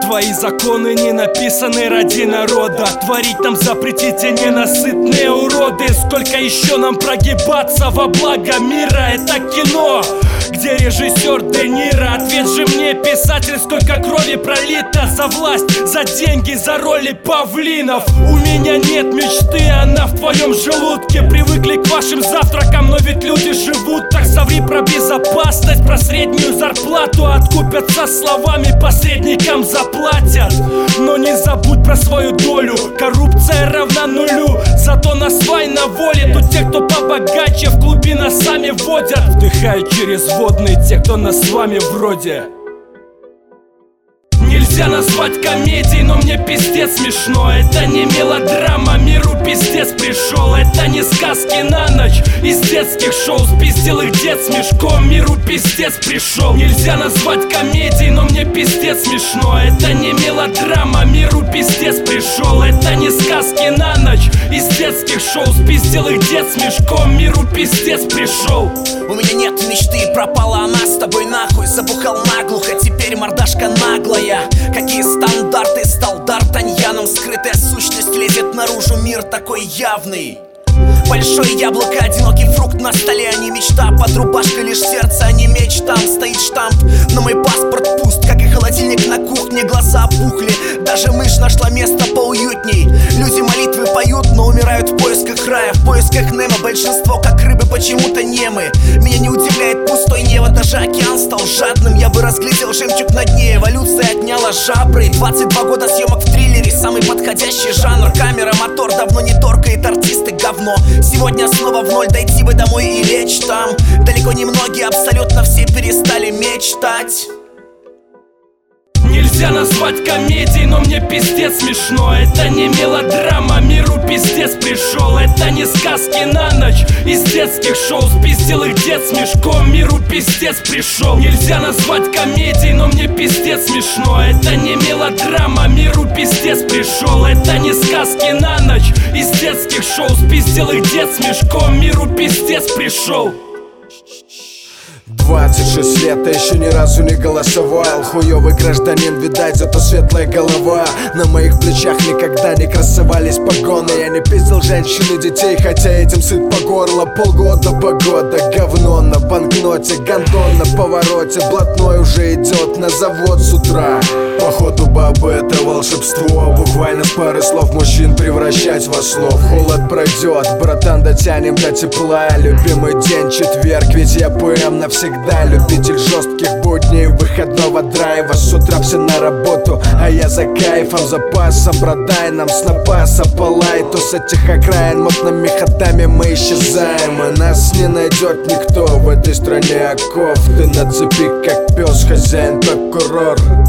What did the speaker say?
Свои законы не написаны ради народа. Творить нам запретите ненасытные уроды. Сколько еще нам прогибаться во благо мира? Это кино, где режиссер Де Ниро. Ответ же мне, писатель, сколько крови пролито за власть, за деньги, за роли павлинов. У меня нет мечты, она в твоем желудке. Привыкли к вашим завтракам, но ведь люди живут. Так соври про безопасность, про среднюю зарплату. Откупятся словами, посредникам заплатят. Но не забудь про свою долю. Коррупция равна нулю. Зато на свай на воле. Тут те, кто побогаче, в клубе нас сами водят. Вдыхают через водные те, кто нас с вами вроде. Нельзя назвать комедией, но мне пиздец смешно. Это не мелодрама, миру пиздец пришел. Это не сказки на ночь из детских шоу. Спиздил их дед с мешком, миру пиздец пришел. Нельзя назвать комедией, но мне пиздец смешно. Это не мелодрама, миру пиздец пришел. Это не сказки на ночь из детских шоу. Спиздил их дед с мешком, миру пиздец пришел. У меня нет мечты, пропала она с тобой нахуй. Забухал наглухо, теперь мордашка наглая. Какие стандарты, стал Д'Артаньяном. Скрытая сущность лезет наружу, мир такой явный. Большое яблоко, одинокий фрукт на столе, а не мечта. Под рубашкой лишь сердце, а не меч. Там стоит штамп, но мой паспорт пуст, как и холодильник на кухне. Глаза опухли, даже мышь нашла место поуютней. Люди молитвы поют, но умирают в поисках рая, в поисках Немо. Большинство, как рыбы, почему-то немы. Меня не удивляет пустой Нева, даже океан стал жадным. Я бы разглядел жемчуг на дне, эволюция отняла жабры. 22 года съемок в триллере, самый подходящий жанр. Камера, мотор давно не торкает, артисты говно. Сегодня снова в ноль, дойти бы домой и лечь там. Далеко не многие, абсолютно все перестали мечтать. Нельзя назвать комедией, но мне пиздец смешно. Это не мелодрама, миру пиздец пришел. Это не сказки на ночь из детских шоу. Спиздил их дед с мешком, миру пиздец пришел. Нельзя назвать комедией, но мне пиздец смешно. Это не мелодрама, миру пиздец пришел. Это не сказки на ночь из детских шоу. Спиздил их дед с мешком, миру пиздец пришел. 26 лет, а еще ни разу не голосовал. Хуёвый гражданин, видать, зато светлая голова. На моих плечах никогда не красовались погоны. Я не пиздил женщин и детей, хотя этим сыт по горло. Полгода погода, говно на банкноте, гондон на повороте. Блатной уже идет на завод с утра. Походу бабы это волшебство. Буквально с пары слов мужчин превращать во слов. Холод пройдет, братан, дотянем до тепла. Любимый день четверг, ведь я ПМ навсегда. Любитель жестких будней, выходного драйва. С утра все на работу, а я за кайфом. Запасом продай нам с напаса полай. То с этих окраин модными ходами мы исчезаем. И нас не найдет никто в этой стране оков. Ты на цепи как пес, хозяин прокурор.